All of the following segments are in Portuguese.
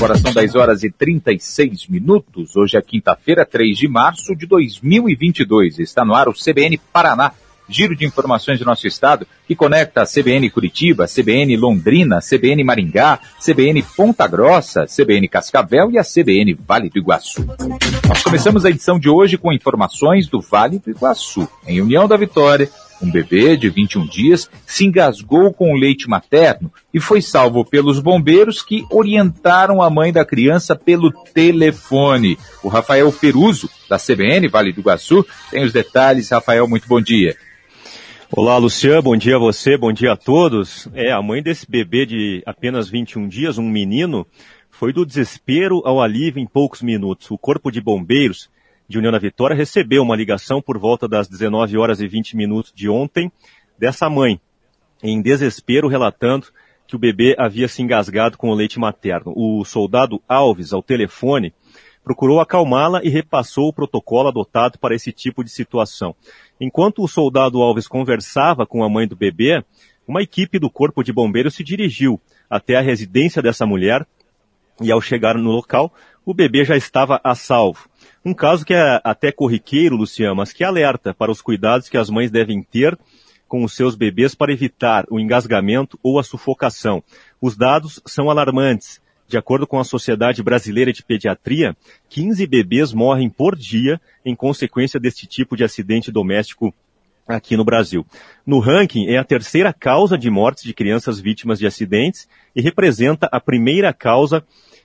Agora são 10 horas e 36 minutos. Hoje é quinta-feira, 3 de março de 2022. Está no ar o CBN Paraná, giro de informações do nosso estado, que conecta a CBN Curitiba, CBN Londrina, CBN Maringá, CBN Ponta Grossa, CBN Cascavel e a CBN Vale do Iguaçu. Nós começamos a edição de hoje com informações do Vale do Iguaçu. Em União da Vitória, um bebê de 21 dias se engasgou com o leite materno e foi salvo pelos bombeiros que orientaram a mãe da criança pelo telefone. O Rafael Peruso, da CBN Vale do Iguaçu, tem os detalhes. Rafael, muito bom dia. Olá, Luciano, bom dia a você, bom dia a todos. A mãe desse bebê de apenas 21 dias, um menino, foi do desespero ao alívio em poucos minutos. O Corpo de Bombeiros de União da Vitória recebeu uma ligação por volta das 19 horas e 20 minutos de ontem dessa mãe, em desespero, relatando que o bebê havia se engasgado com o leite materno. O soldado Alves, ao telefone, procurou acalmá-la e repassou o protocolo adotado para esse tipo de situação. Enquanto o soldado Alves conversava com a mãe do bebê, uma equipe do Corpo de Bombeiros se dirigiu até a residência dessa mulher e, ao chegar no local, o bebê já estava a salvo. Um caso que é até corriqueiro, Luciano, mas que alerta para os cuidados que as mães devem ter com os seus bebês para evitar o engasgamento ou a sufocação. Os dados são alarmantes. De acordo com a Sociedade Brasileira de Pediatria, 15 bebês morrem por dia em consequência deste tipo de acidente doméstico aqui no Brasil. No ranking, é a terceira causa de mortes de crianças vítimas de acidentes e representa a primeira causa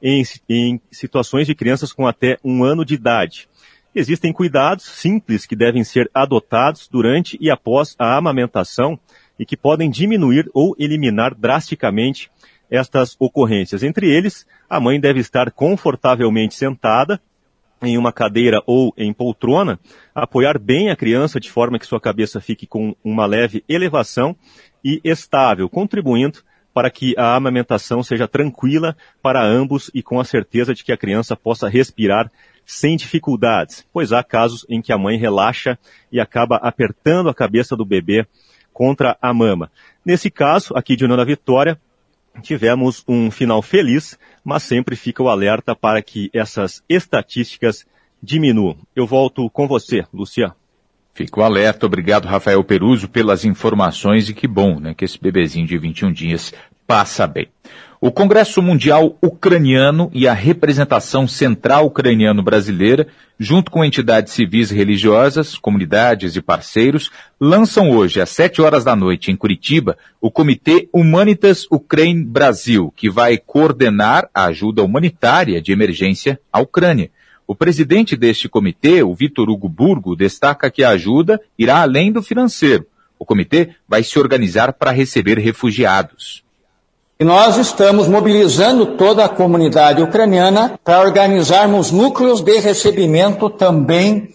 em situações de crianças com até 1 ano de idade. Existem cuidados simples que devem ser adotados durante e após a amamentação e que podem diminuir ou eliminar drasticamente estas ocorrências. Entre eles, a mãe deve estar confortavelmente sentada em uma cadeira ou em poltrona, apoiar bem a criança de forma que sua cabeça fique com uma leve elevação e estável, contribuindo para que a amamentação seja tranquila para ambos e com a certeza de que a criança possa respirar sem dificuldades, pois há casos em que a mãe relaxa e acaba apertando a cabeça do bebê contra a mama. Nesse caso, aqui de União da Vitória, tivemos um final feliz, mas sempre fica o alerta para que essas estatísticas diminuam. Eu volto com você, Luciano. Fica o alerta. Obrigado, Rafael Peruso, pelas informações, e que bom, né, que esse bebezinho de 21 dias passa bem. O Congresso Mundial Ucraniano e a Representação Central Ucraniano-Brasileira, junto com entidades civis e religiosas, comunidades e parceiros, lançam hoje, às 7 horas da noite, em Curitiba, o Comitê Humanitas Ukraine Brasil, que vai coordenar a ajuda humanitária de emergência à Ucrânia. O presidente deste comitê, o Vitor Hugo Burgo, destaca que a ajuda irá além do financeiro. O comitê vai se organizar para receber refugiados. E nós estamos mobilizando toda a comunidade ucraniana para organizarmos núcleos de recebimento também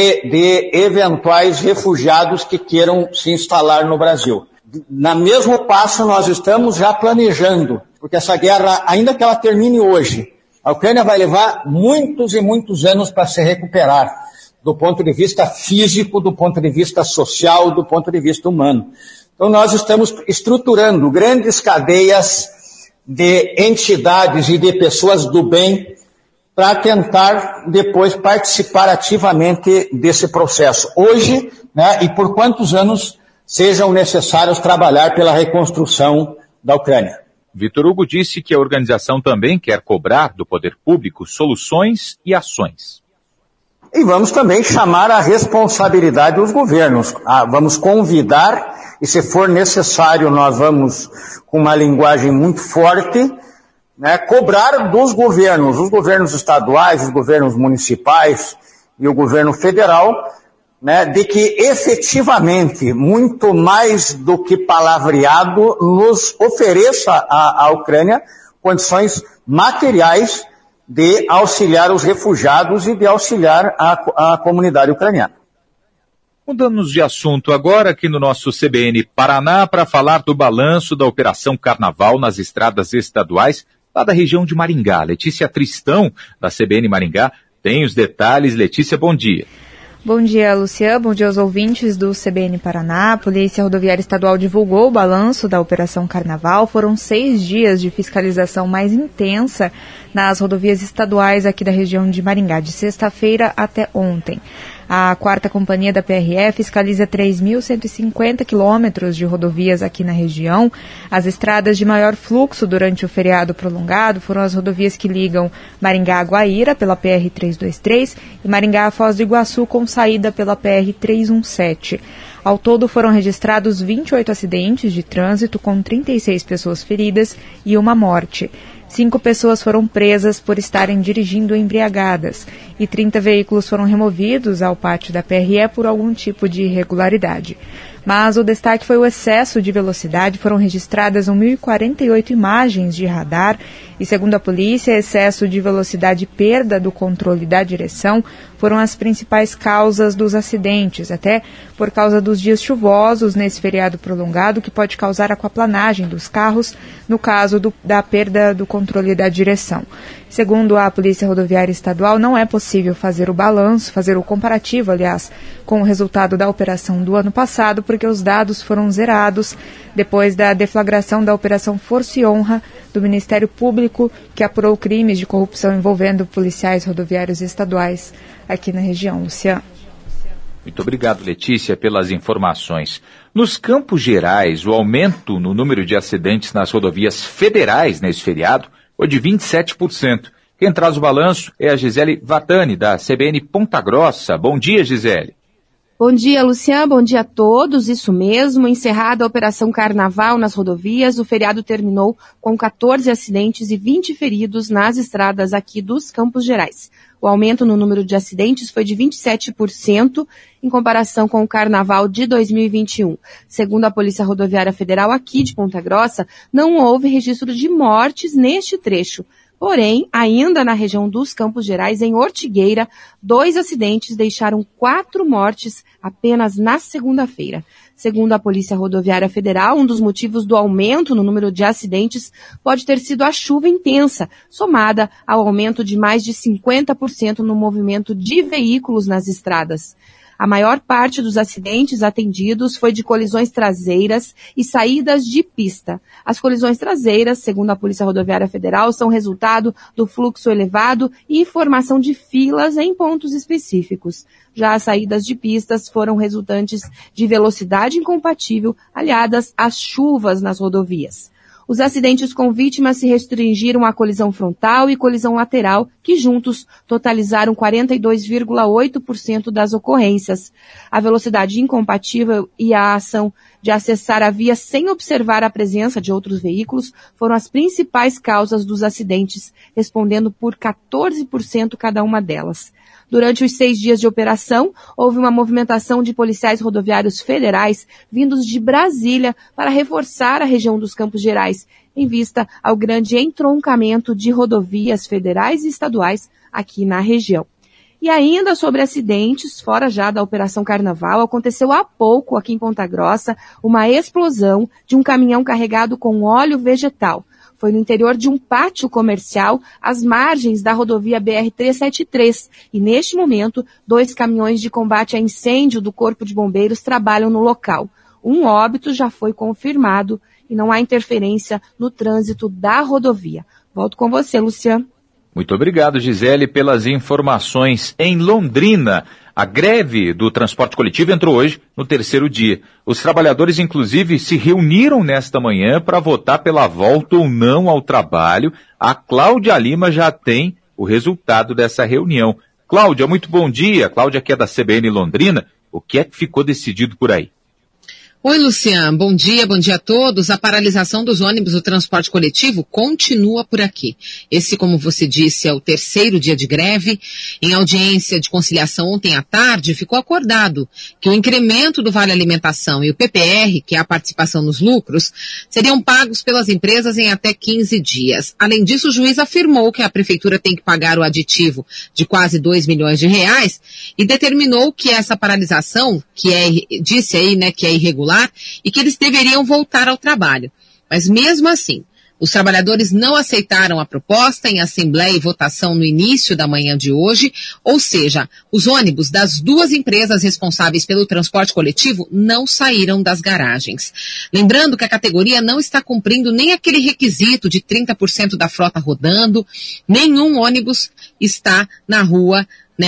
de eventuais refugiados que queiram se instalar no Brasil. Na mesmo passo, nós estamos já planejando, porque essa guerra, ainda que ela termine hoje, a Ucrânia vai levar muitos e muitos anos para se recuperar, do ponto de vista físico, do ponto de vista social, do ponto de vista humano. Então nós estamos estruturando grandes cadeias de entidades e de pessoas do bem para tentar depois participar ativamente desse processo. Hoje, né, e por quantos anos sejam necessários trabalhar pela reconstrução da Ucrânia. Vitor Hugo disse que a organização também quer cobrar do poder público soluções e ações. E vamos também chamar a responsabilidade dos governos. Vamos convidar, e se for necessário, nós vamos, com uma linguagem muito forte, né, cobrar dos governos, os governos estaduais, os governos municipais e o governo federal, né, de que efetivamente, muito mais do que palavreado, nos ofereça à Ucrânia condições materiais de auxiliar os refugiados e de auxiliar a comunidade ucraniana. Mudamos de assunto agora aqui no nosso CBN Paraná para falar do balanço da Operação Carnaval nas estradas estaduais lá da região de Maringá. Letícia Tristão, da CBN Maringá, tem os detalhes. Letícia, bom dia. Bom dia, Lucian. Bom dia aos ouvintes do CBN Paraná. A Polícia Rodoviária Estadual divulgou o balanço da Operação Carnaval. Foram 6 dias de fiscalização mais intensa nas rodovias estaduais aqui da região de Maringá, de sexta-feira até ontem. A 4ª Companhia da PRE fiscaliza 3.150 quilômetros de rodovias aqui na região. As estradas de maior fluxo durante o feriado prolongado foram as rodovias que ligam Maringá a Guaíra, pela PR-323, e Maringá a Foz do Iguaçu, com saída pela PR-317. Ao todo, foram registrados 28 acidentes de trânsito, com 36 pessoas feridas e uma morte. 5 pessoas foram presas por estarem dirigindo embriagadas e 30 veículos foram removidos ao pátio da PRE por algum tipo de irregularidade. Mas o destaque foi o excesso de velocidade. Foram registradas 1.048 imagens de radar e, segundo a polícia, excesso de velocidade e perda do controle da direção foram as principais causas dos acidentes, até por causa dos dias chuvosos nesse feriado prolongado, que pode causar aquaplanagem dos carros, no caso da perda do controle da direção. Segundo a Polícia Rodoviária Estadual, não é possível fazer o balanço, fazer o comparativo, aliás, com o resultado da operação do ano passado, porque os dados foram zerados depois da deflagração da Operação Força e Honra do Ministério Público, que apurou crimes de corrupção envolvendo policiais rodoviários estaduais aqui na região. Luciano. Muito obrigado, Letícia, pelas informações. Nos Campos Gerais, o aumento no número de acidentes nas rodovias federais nesse feriado foi de 27%. Quem traz o balanço é a Gisele Vatani, da CBN Ponta Grossa. Bom dia, Gisele. Bom dia, Luciano. Bom dia a todos. Isso mesmo. Encerrada a Operação Carnaval nas rodovias, o feriado terminou com 14 acidentes e 20 feridos nas estradas aqui dos Campos Gerais. O aumento no número de acidentes foi de 27% em comparação com o Carnaval de 2021. Segundo a Polícia Rodoviária Federal aqui de Ponta Grossa, não houve registro de mortes neste trecho. Porém, ainda na região dos Campos Gerais, em Ortigueira, 2 acidentes deixaram 4 mortes apenas na segunda-feira. Segundo a Polícia Rodoviária Federal, um dos motivos do aumento no número de acidentes pode ter sido a chuva intensa, somada ao aumento de mais de 50% no movimento de veículos nas estradas. A maior parte dos acidentes atendidos foi de colisões traseiras e saídas de pista. As colisões traseiras, segundo a Polícia Rodoviária Federal, são resultado do fluxo elevado e formação de filas em pontos específicos. Já as saídas de pistas foram resultantes de velocidade incompatível aliadas às chuvas nas rodovias. Os acidentes com vítimas se restringiram à colisão frontal e colisão lateral, que juntos totalizaram 42,8% das ocorrências. A velocidade incompatível e a ação de acessar a via sem observar a presença de outros veículos foram as principais causas dos acidentes, respondendo por 14% cada uma delas. Durante os 6 dias de operação, houve uma movimentação de policiais rodoviários federais vindos de Brasília para reforçar a região dos Campos Gerais, em vista ao grande entroncamento de rodovias federais e estaduais aqui na região. E ainda sobre acidentes, fora já da Operação Carnaval, aconteceu há pouco aqui em Ponta Grossa uma explosão de um caminhão carregado com óleo vegetal. Foi no interior de um pátio comercial, às margens da rodovia BR-373. E neste momento, 2 caminhões de combate a incêndio do Corpo de Bombeiros trabalham no local. Um óbito já foi confirmado e não há interferência no trânsito da rodovia. Volto com você, Luciano. Muito obrigado, Gisele, pelas informações. Em Londrina, a greve do transporte coletivo entrou hoje no 3º dia. Os trabalhadores, inclusive, se reuniram nesta manhã para votar pela volta ou não ao trabalho. A Cláudia Lima já tem o resultado dessa reunião. Cláudia, muito bom dia. Cláudia, que é da CBN Londrina. O que é que ficou decidido por aí? Oi, Luciano. Bom dia a todos. A paralisação dos ônibus do transporte coletivo continua por aqui. Esse, como você disse, é o 3º dia de greve. Em audiência de conciliação ontem à tarde, ficou acordado que o incremento do Vale Alimentação e o PPR, que é a participação nos lucros, seriam pagos pelas empresas em até 15 dias. Além disso, o juiz afirmou que a prefeitura tem que pagar o aditivo de quase 2 milhões de reais e determinou que essa paralisação, disse aí, né, que é irregular, e que eles deveriam voltar ao trabalho. Mas mesmo assim, Os trabalhadores não aceitaram a proposta em assembleia e votação no início da manhã de hoje, ou seja, os ônibus das duas empresas responsáveis pelo transporte coletivo não saíram das garagens. Lembrando que a categoria não está cumprindo nem aquele requisito de 30% da frota rodando, nenhum ônibus está na rua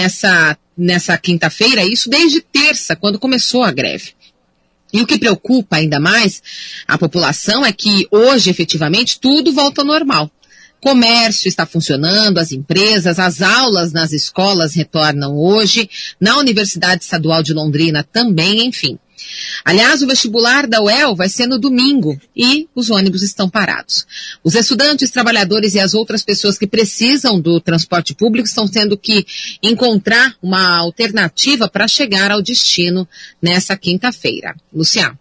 nessa quinta-feira, isso desde terça, quando começou a greve. E o que preocupa ainda mais a população é que hoje, efetivamente, tudo volta ao normal. Comércio está funcionando, as empresas, as aulas nas escolas retornam hoje, na Universidade Estadual de Londrina também, enfim. Aliás, o vestibular da UEL vai ser no domingo e os ônibus estão parados. Os estudantes, trabalhadores e as outras pessoas que precisam do transporte público estão tendo que encontrar uma alternativa para chegar ao destino nessa quinta-feira. Luciano.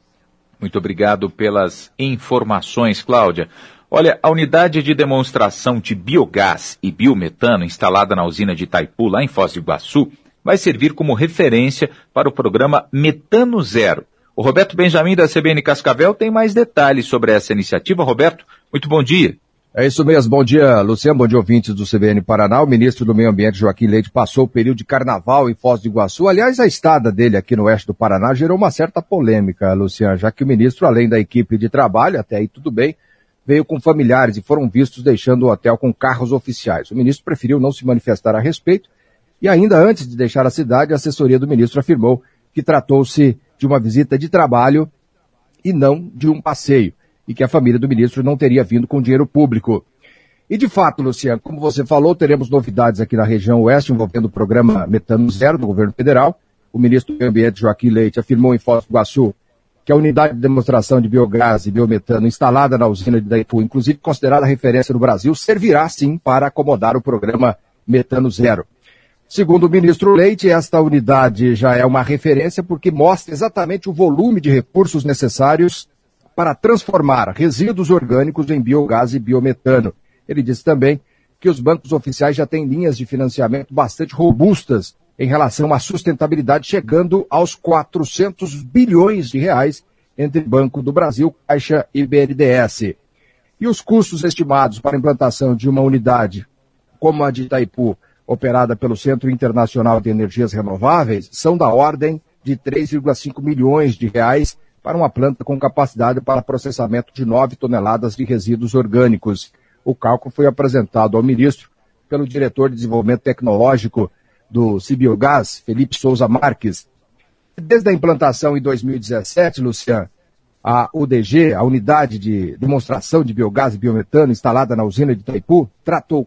Muito obrigado pelas informações, Cláudia. Olha, a unidade de demonstração de biogás e biometano instalada na usina de Itaipu, lá em Foz do Iguaçu, vai servir como referência para o programa Metano Zero. O Roberto Benjamin, da CBN Cascavel, tem mais detalhes sobre essa iniciativa. Roberto, muito bom dia. É isso mesmo. Bom dia, Luciano. Bom dia, ouvintes do CBN Paraná. O ministro do Meio Ambiente, Joaquim Leite, passou o período de carnaval em Foz do Iguaçu. Aliás, a estada dele aqui no oeste do Paraná gerou uma certa polêmica, Luciano, já que o ministro, além da equipe de trabalho, até aí tudo bem, veio com familiares e foram vistos deixando o hotel com carros oficiais. O ministro preferiu não se manifestar a respeito. E ainda antes de deixar a cidade, a assessoria do ministro afirmou que tratou-se de uma visita de trabalho e não de um passeio, e que a família do ministro não teria vindo com dinheiro público. E de fato, Luciano, como você falou, teremos novidades aqui na região oeste envolvendo o programa Metano Zero do governo federal. O ministro do Meio Ambiente, Joaquim Leite, afirmou em Foz do Iguaçu que a unidade de demonstração de biogás e biometano instalada na usina de Itaipu, inclusive considerada referência no Brasil, servirá sim para acomodar o programa Metano Zero. Segundo o ministro Leite, esta unidade já é uma referência porque mostra exatamente o volume de recursos necessários para transformar resíduos orgânicos em biogás e biometano. Ele disse também que os bancos oficiais já têm linhas de financiamento bastante robustas em relação à sustentabilidade, chegando aos 400 bilhões de reais entre Banco do Brasil, Caixa e BNDES. E os custos estimados para a implantação de uma unidade como a de Itaipu, operada pelo Centro Internacional de Energias Renováveis, são da ordem de 3,5 milhões de reais para uma planta com capacidade para processamento de 9 toneladas de resíduos orgânicos. O cálculo foi apresentado ao ministro pelo diretor de desenvolvimento tecnológico do Cibiogás, Felipe Souza Marques. Desde a implantação em 2017, Luciano, a UDG, a Unidade de Demonstração de Biogás e Biometano, instalada na usina de Itaipu, tratou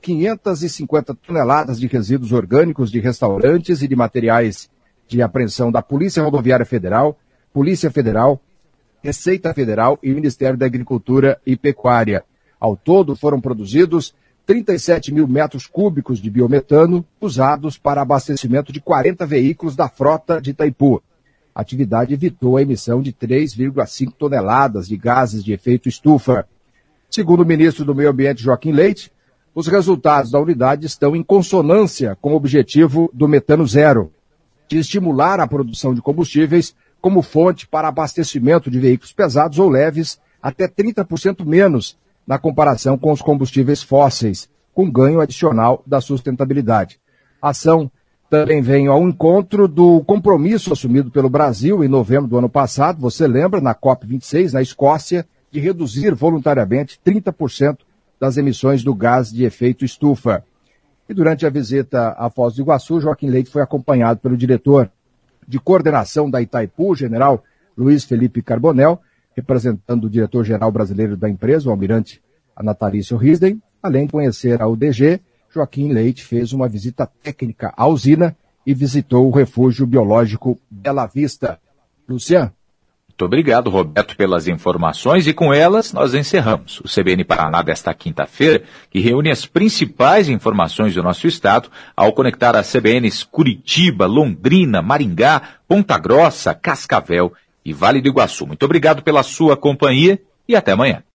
550 toneladas de resíduos orgânicos de restaurantes e de materiais de apreensão da Polícia Rodoviária Federal, Polícia Federal, Receita Federal e Ministério da Agricultura e Pecuária. Ao todo, foram produzidos 37 mil metros cúbicos de biometano usados para abastecimento de 40 veículos da frota de Itaipu. A atividade evitou a emissão de 3,5 toneladas de gases de efeito estufa. Segundo o ministro do Meio Ambiente, Joaquim Leite, os resultados da unidade estão em consonância com o objetivo do Metano Zero, de estimular a produção de combustíveis como fonte para abastecimento de veículos pesados ou leves até 30% menos na comparação com os combustíveis fósseis, com ganho adicional da sustentabilidade. A ação também vem ao encontro do compromisso assumido pelo Brasil em novembro do ano passado, você lembra, na COP26, na Escócia, de reduzir voluntariamente 30% das emissões do gás de efeito estufa. E durante a visita a Foz do Iguaçu, Joaquim Leite foi acompanhado pelo diretor de coordenação da Itaipu, general Luiz Felipe Carbonel, representando o diretor-geral brasileiro da empresa, o almirante Natalício Risden. Além de conhecer a UDG, Joaquim Leite fez uma visita técnica à usina e visitou o refúgio biológico Bela Vista. Luciano. Muito obrigado, Roberto, pelas informações, e com elas nós encerramos o CBN Paraná desta quinta-feira, que reúne as principais informações do nosso estado ao conectar as CBNs Curitiba, Londrina, Maringá, Ponta Grossa, Cascavel e Vale do Iguaçu. Muito obrigado pela sua companhia e até amanhã.